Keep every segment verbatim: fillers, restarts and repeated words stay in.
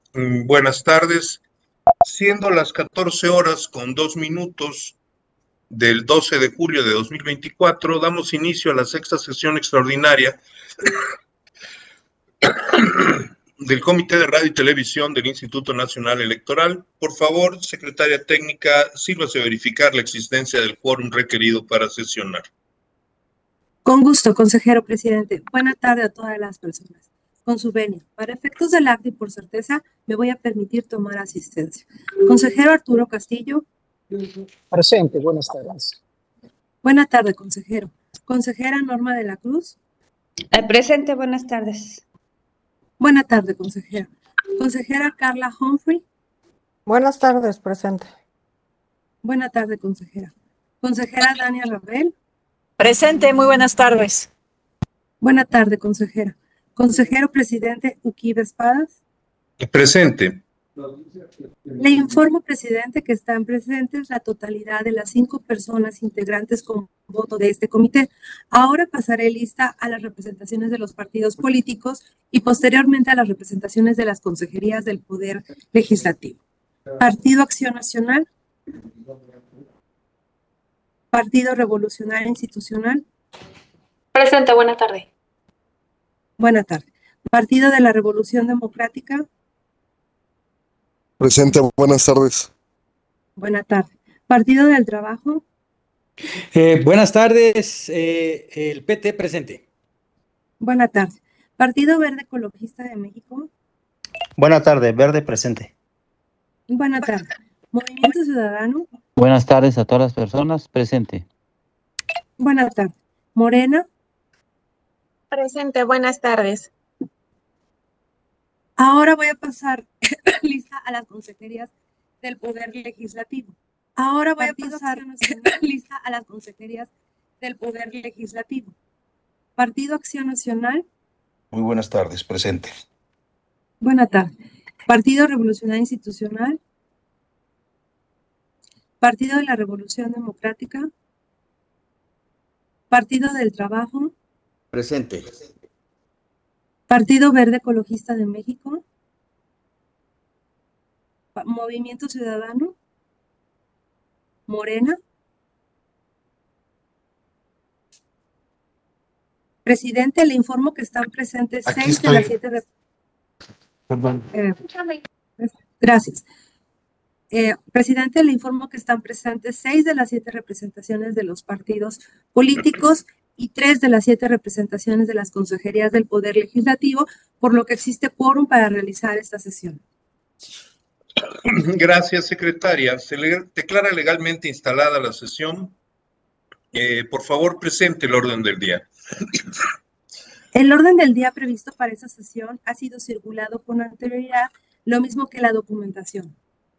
Mm, Buenas tardes. Siendo las catorce horas con dos minutos del doce de julio de dos mil veinticuatro, damos inicio a la sexta sesión extraordinaria del Comité de Radio y Televisión del Instituto Nacional Electoral. Por favor, secretaria técnica, sírvase a verificar la existencia del quórum requerido para sesionar. Con gusto, consejero presidente. Buena tarde a todas las personas. Con su venia, para efectos del acto y por certeza, me voy a permitir tomar asistencia. Consejero Arturo Castillo. Presente, buenas tardes. Buena tarde, consejero. Consejera Norma de la Cruz. Eh, presente, buenas tardes. Buena tarde, consejera. Consejera Carla Humphrey. Buenas tardes, presente. Buena tarde, consejera. Consejera Dania Rabel. Presente, muy buenas tardes. Buena tarde, consejera. Consejero presidente Uquibe Espadas. Presente. Le informo, presidente, que están presentes la totalidad de las cinco personas integrantes con voto de este comité. Ahora pasaré lista a las representaciones de los partidos políticos y posteriormente a las representaciones de las consejerías del Poder Legislativo. Partido Acción Nacional. Partido Revolucionario Institucional. Presente, buena tarde. Buena tarde. Partido de la Revolución Democrática. Presente, buenas tardes. Buena tarde. Partido del Trabajo. Eh, buenas tardes, eh, el P T presente. Buena tarde. Partido Verde Ecologista de México. Buena tarde, Verde presente. Buena tarde. Movimiento Ciudadano. Buenas tardes a todas las personas presente. Buena tarde. Morena. Presente, buenas tardes. Ahora voy a pasar lista a las consejerías del Poder Legislativo. Ahora voy Partido a pasar lista a las consejerías del Poder Legislativo. Partido Acción Nacional. Muy buenas tardes, presente. Buena tarde. Partido Revolucionario Institucional. Partido de la Revolución Democrática. Partido del Trabajo. Presente. Partido Verde Ecologista de México. Movimiento Ciudadano. Morena. Presidente, le informo que están presentes Aquí seis estoy. de las siete. De... Perdón. Eh, gracias. Eh, presidente, le informo que están presentes seis de las siete representaciones de los partidos políticos y tres de las siete representaciones de las consejerías del Poder Legislativo, por lo que existe quórum para realizar esta sesión. Gracias, secretaria. Se le declara legalmente instalada la sesión. Eh, por favor, presente el orden del día. El orden del día previsto para esta sesión ha sido circulado con anterioridad, lo mismo que la documentación.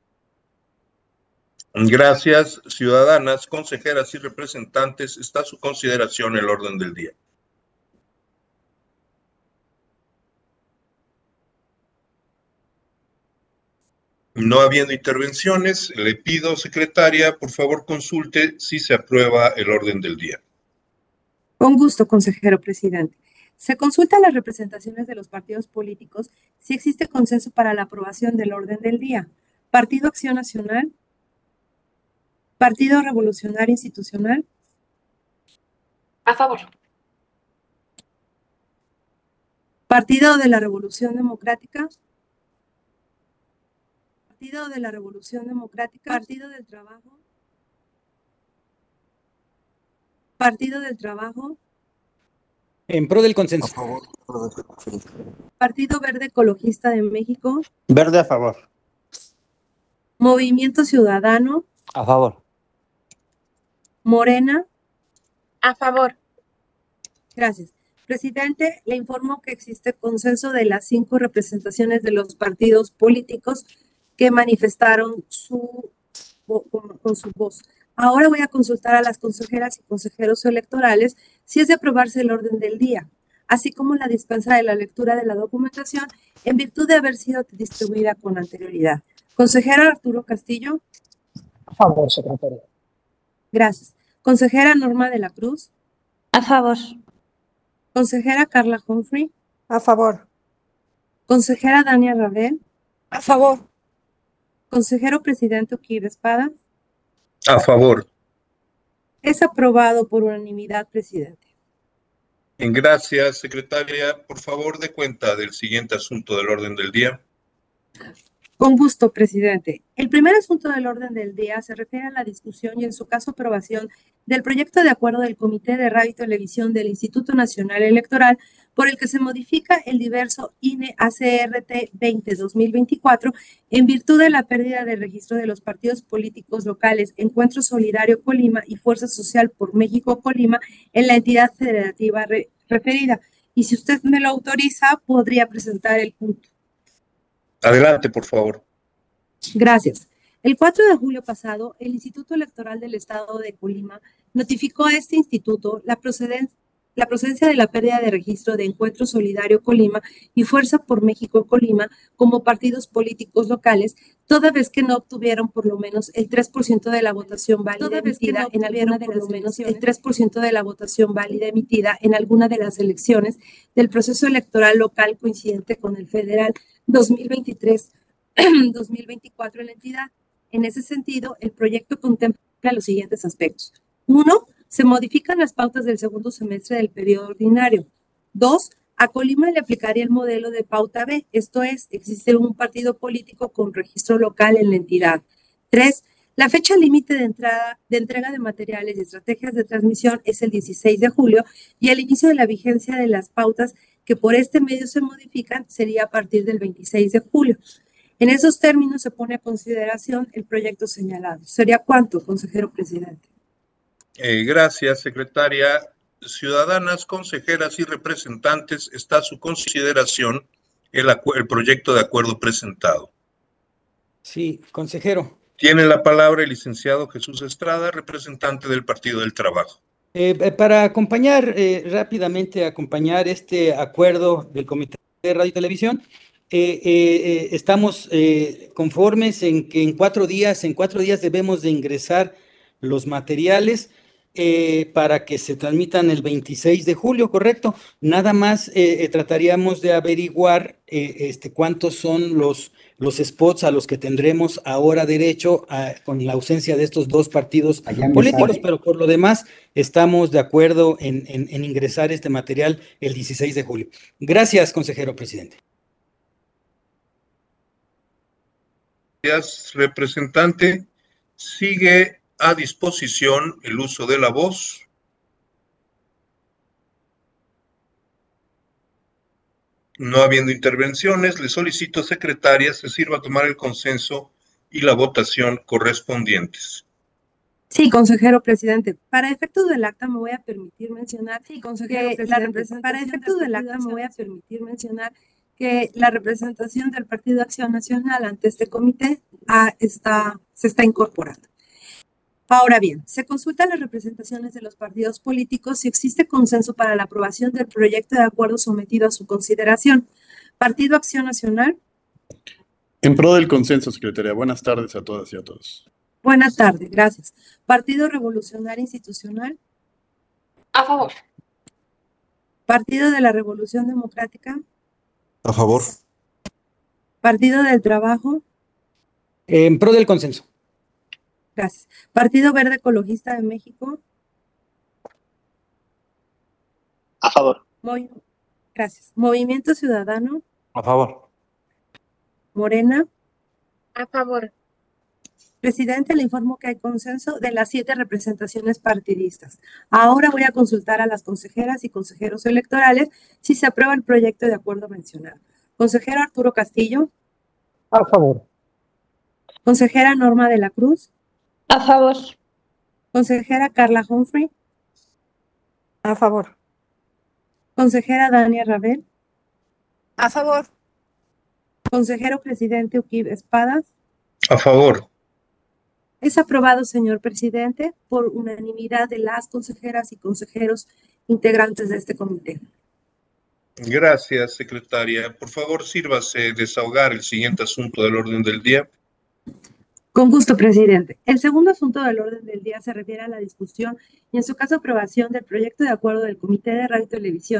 Gracias, ciudadanas, consejeras y representantes. Está a su consideración el orden del día. No habiendo intervenciones, le pido, secretaria, por favor consulte si se aprueba el orden del día. Con gusto, consejero presidente. Se consultan las representaciones de los partidos políticos si existe consenso para la aprobación del orden del día. Partido Acción Nacional. Partido Revolucionario Institucional. A favor. Partido de la Revolución Democrática. Partido de la Revolución Democrática. Partido del Trabajo. Partido del Trabajo. En pro del consenso. A favor. Partido Verde Ecologista de México. Verde a favor. Movimiento Ciudadano. A favor. Morena. A favor. Gracias. Presidente, le informo que existe consenso de las cinco representaciones de los partidos políticos que manifestaron su, con, con su voz. Ahora voy a consultar a las consejeras y consejeros electorales si es de aprobarse el orden del día, así como la dispensa de la lectura de la documentación en virtud de haber sido distribuida con anterioridad. Consejera Arturo Castillo. A favor, secretaria. Gracias. Consejera Norma de la Cruz. A favor. Consejera Carla Humphrey. A favor. Consejera Dania Rabel. A favor. Consejero presidente Uquib Espada. A favor. Es aprobado por unanimidad, presidente. Gracias, secretaria. Por favor, dé cuenta del siguiente asunto del orden del día. Con gusto, presidente. El primer asunto del orden del día se refiere a la discusión y, en su caso, aprobación del proyecto de acuerdo del Comité de Radio y Televisión del Instituto Nacional Electoral, por el que se modifica el diverso I N E A C R T veinte dos mil veinticuatro en virtud de la pérdida del registro de los partidos políticos locales Encuentro Solidario Colima y Fuerza Social por México Colima en la entidad federativa re referida. Y si usted me lo autoriza, podría presentar el punto. Adelante, por favor. Gracias. El cuatro de julio pasado, el Instituto Electoral del Estado de Colima notificó a este instituto la procedencia la procedencia de la pérdida de registro de Encuentro Solidario Colima y Fuerza por México Colima como partidos políticos locales, toda vez que no obtuvieron por lo menos el tres por ciento de la votación válida emitida en alguna de las menos el tres por ciento de la votación válida emitida en alguna de las elecciones del proceso electoral local coincidente con el federal dos mil veintitrés dos mil veinticuatro en la entidad. En ese sentido, el proyecto contempla los siguientes aspectos. Uno, se modifican las pautas del segundo semestre del periodo ordinario. Dos, a Colima le aplicaría el modelo de pauta B, esto es, existe un partido político con registro local en la entidad. Tres, la fecha límite de entrada, de entrega de materiales y estrategias de transmisión es el dieciséis de julio y el inicio de la vigencia de las pautas que por este medio se modifican sería a partir del veintiséis de julio. En esos términos se pone a consideración el proyecto señalado. ¿Sería cuánto, consejero presidente? Eh, gracias, secretaria. Ciudadanas, consejeras y representantes, está a su consideración el, el proyecto de acuerdo presentado. Sí, consejero. Tiene la palabra el licenciado Jesús Estrada, representante del Partido del Trabajo. Eh, para acompañar eh, rápidamente, acompañar este acuerdo del Comité de Radio y Televisión, eh, eh, estamos eh, conformes en que en cuatro días, en cuatro días debemos de ingresar los materiales eh, para que se transmitan el veintiséis de julio, ¿correcto? Nada más eh, eh, trataríamos de averiguar eh, este, cuántos son los, los spots a los que tendremos ahora derecho a, con la ausencia de estos dos partidos políticos, pero por lo demás estamos de acuerdo en, en, en ingresar este material el dieciséis de julio. Gracias, consejero presidente. Gracias, representante. Sigue a disposición el uso de la voz. No habiendo intervenciones, le solicito, secretaria, se sirva a tomar el consenso y la votación correspondientes. Sí, consejero presidente. Para efectos del acta me voy a permitir mencionar sí, consejero que la representación para efectos del acta me voy a permitir mencionar que la representación del Partido Acción Nacional ante este comité ah, está, se está incorporando. Ahora bien, se consultan las representaciones de los partidos políticos si existe consenso para la aprobación del proyecto de acuerdo sometido a su consideración. Partido Acción Nacional. En pro del consenso, secretaria. Buenas tardes a todas y a todos. Buenas tardes, gracias. Partido Revolucionario Institucional. A favor. Partido de la Revolución Democrática. A favor. Partido del Trabajo. En pro del consenso. Gracias. Partido Verde Ecologista de México. A favor. Muy, gracias. Movimiento Ciudadano. A favor. Morena. A favor. Presidente, le informo que hay consenso de las siete representaciones partidistas. Ahora voy a consultar a las consejeras y consejeros electorales si se aprueba el proyecto de acuerdo mencionado. Consejero Arturo Castillo. A favor. Consejera Norma de la Cruz. A favor. Consejera Carla Humphrey. A favor. Consejera Dania Rabel. A favor. Consejero presidente Uquib Espadas. A favor. Es aprobado, señor presidente, por unanimidad de las consejeras y consejeros integrantes de este comité. Gracias, secretaria. Por favor, sírvase desahogar el siguiente asunto del orden del día. Con gusto, presidente. El segundo asunto del orden del día se refiere a la discusión y, en su caso, aprobación del proyecto de acuerdo del Comité de Radio y Televisión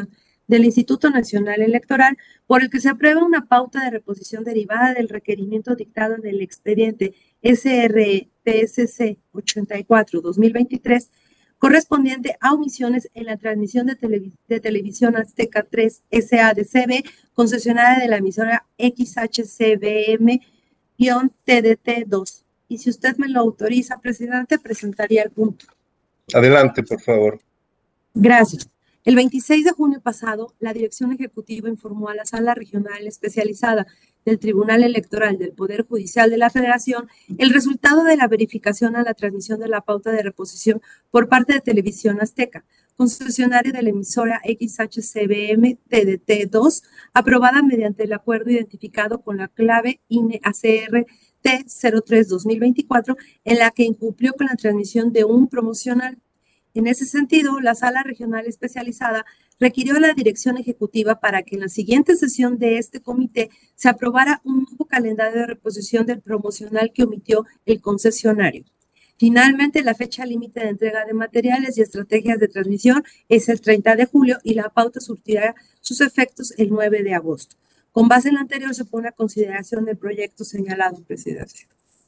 del Instituto Nacional Electoral, por el que se aprueba una pauta de reposición derivada del requerimiento dictado en el expediente S R P S C ochenta y cuatro guión dos mil veintitrés, correspondiente a omisiones en la transmisión de, televis de Televisión Azteca tres S A de C B, concesionaria de la emisora X H C B M-T D T dos. Y si usted me lo autoriza, presidente, presentaría el punto. Adelante, por favor. Gracias. El veintiséis de junio pasado, la Dirección Ejecutiva informó a la Sala Regional Especializada del Tribunal Electoral del Poder Judicial de la Federación el resultado de la verificación a la transmisión de la pauta de reposición por parte de Televisión Azteca, concesionario de la emisora X H C B M-T D T dos, aprobada mediante el acuerdo identificado con la clave I N E A C R T cero tres guión dos mil veinticuatro, en la que incumplió con la transmisión de un promocional. En ese sentido, la Sala Regional Especializada requirió a la Dirección Ejecutiva para que en la siguiente sesión de este comité se aprobara un nuevo calendario de reposición del promocional que omitió el concesionario. Finalmente, la fecha límite de entrega de materiales y estrategias de transmisión es el treinta de julio y la pauta surtirá sus efectos el nueve de agosto. Con base en lo anterior, se pone a consideración el proyecto señalado, presidente.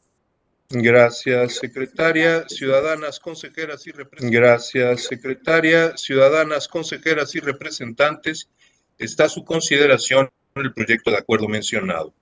Gracias, secretaria. Ciudadanas, consejeras y representantes. Gracias, secretaria. Ciudadanas, consejeras y representantes. Está a su consideración el proyecto de acuerdo mencionado.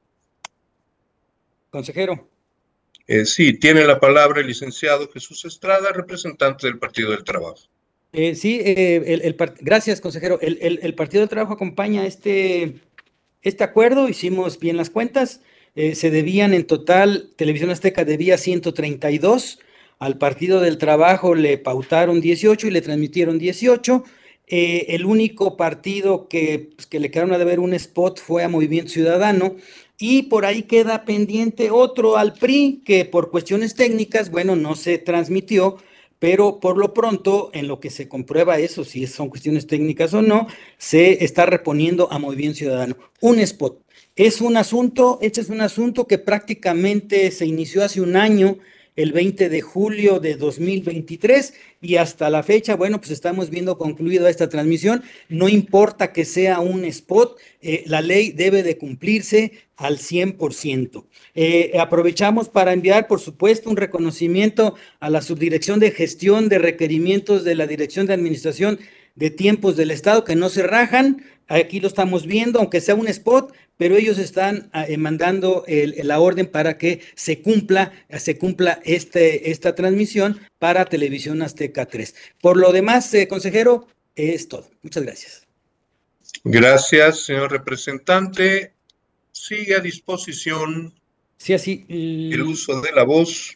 Consejero. Eh, sí, tiene la palabra el licenciado Jesús Estrada, representante del Partido del Trabajo. Eh, sí, eh, el, el, gracias, consejero. El, el, el Partido del Trabajo acompaña este, este acuerdo. Hicimos bien las cuentas. Eh, se debían en total, Televisión Azteca debía ciento treinta y dos, al Partido del Trabajo le pautaron dieciocho y le transmitieron dieciocho. Eh, el único partido que, pues, que le quedaron a deber un spot fue a Movimiento Ciudadano, y por ahí queda pendiente otro al P R I, que por cuestiones técnicas, bueno, no se transmitió, pero por lo pronto, en lo que se comprueba eso, si son cuestiones técnicas o no, se está reponiendo a Movimiento Ciudadano un spot. Es un asunto, este es un asunto que prácticamente se inició hace un año, el veinte de julio de dos mil veintitrés, y hasta la fecha, bueno, pues estamos viendo concluida esta transmisión. No importa que sea un spot, eh, la ley debe de cumplirse al cien por ciento. Eh, aprovechamos para enviar, por supuesto, un reconocimiento a la Subdirección de Gestión de Requerimientos de la Dirección de Administración de Tiempos del Estado, que no se rajan. Aquí lo estamos viendo, aunque sea un spot, pero ellos están eh, mandando el, la orden para que se cumpla, se cumpla este, esta transmisión para Televisión Azteca tres. Por lo demás, eh, consejero, es todo. Muchas gracias. Gracias, señor representante. Sigue a disposición sí, así, el... el uso de la voz.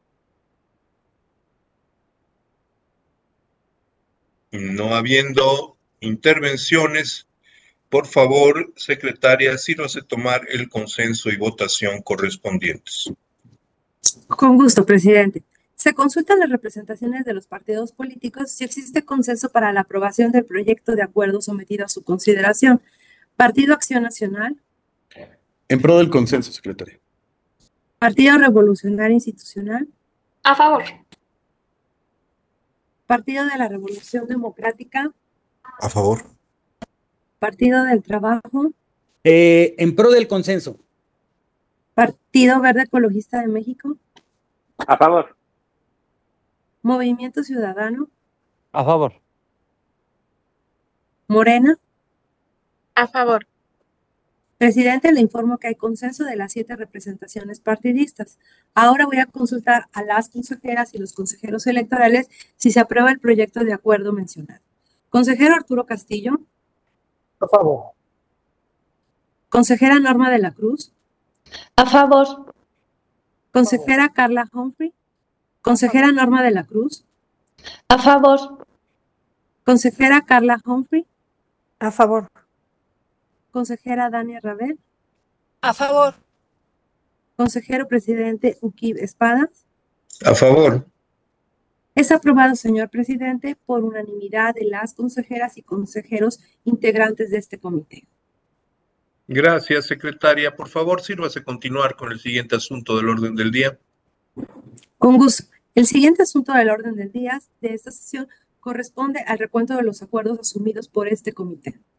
No habiendo intervenciones, por favor, secretaria, sírvase tomar el consenso y votación correspondientes. Con gusto, presidente. Se consultan las representaciones de los partidos políticos si existe consenso para la aprobación del proyecto de acuerdo sometido a su consideración. Partido Acción Nacional. En pro del consenso, secretaria. Partido Revolucionario Institucional. A favor. Partido de la Revolución Democrática. A favor. Partido del Trabajo. Eh, en pro del consenso. Partido Verde Ecologista de México. A favor. Movimiento Ciudadano. A favor. Morena. A favor. Presidente, le informo que hay consenso de las siete representaciones partidistas. Ahora voy a consultar a las consejeras y los consejeros electorales si se aprueba el proyecto de acuerdo mencionado. Consejero Arturo Castillo. A favor. Consejera Norma de la Cruz. A favor. Consejera Carla Humphrey. Consejera Norma de la Cruz. A favor. Consejera Carla Humphrey. A favor. Consejera Dania Rabel. A favor. Consejero presidente Uquib Espadas. A favor. Es aprobado, señor presidente, por unanimidad de las consejeras y consejeros integrantes de este comité. Gracias, secretaria. Por favor, sírvase continuar con el siguiente asunto del orden del día. Con gusto. El siguiente asunto del orden del día de esta sesión corresponde al recuento de los acuerdos asumidos por este comité.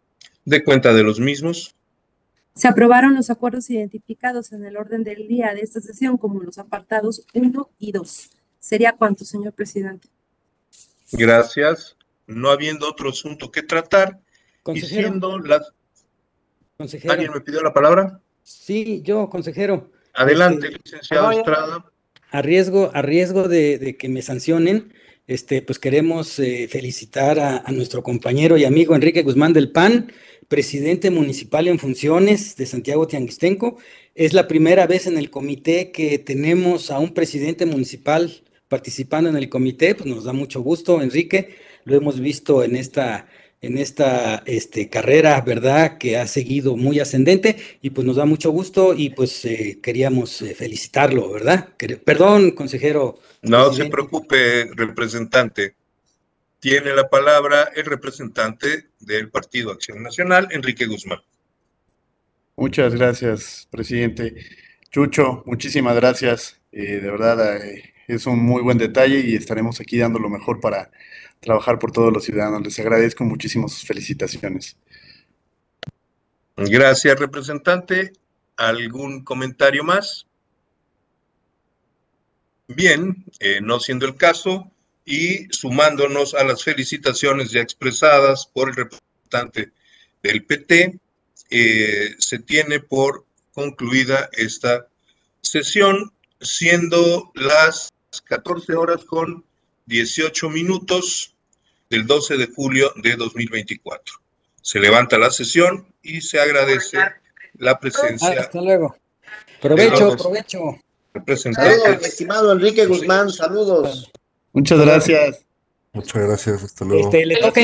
dé cuenta de los mismos. Se aprobaron los acuerdos identificados en el orden del día de esta sesión como los apartados uno y dos. ¿Sería cuánto, señor presidente? Gracias. No habiendo otro asunto que tratar, Consejero. y siendo las... Consejero. ¿Alguien me pidió la palabra? Sí, yo, consejero. Adelante, Este, licenciado Estrada. A riesgo, a riesgo de, de que me sancionen, este, pues queremos eh, felicitar a, a nuestro compañero y amigo Enrique Guzmán del P A N, presidente municipal en funciones de Santiago Tianguistenco. Es la primera vez en el comité que tenemos a un presidente municipal participando en el comité, pues nos da mucho gusto, Enrique. Lo hemos visto en esta, en esta este, carrera, ¿verdad?, que ha seguido muy ascendente, y pues nos da mucho gusto y pues eh, queríamos eh, felicitarlo, ¿verdad? Quer- Perdón, consejero. No se presidente. preocupe, representante. Tiene la palabra el representante del Partido Acción Nacional, Enrique Guzmán. Muchas gracias, presidente. Chucho, muchísimas gracias. Eh, de verdad, eh, es un muy buen detalle y estaremos aquí dando lo mejor para trabajar por todos los ciudadanos. Les agradezco muchísimo sus felicitaciones. Gracias, representante. ¿Algún comentario más? Bien, eh, no siendo el caso, y sumándonos a las felicitaciones ya expresadas por el representante del P T, eh, se tiene por concluida esta sesión, siendo las catorce horas con dieciocho minutos del doce de julio de dos mil veinticuatro. Se levanta la sesión y se agradece la presencia. Hasta luego. Provecho, los provecho. representantes. Saludos, estimado Enrique Guzmán, saludos. Muchas gracias. Muchas gracias, hasta luego. Este, le toca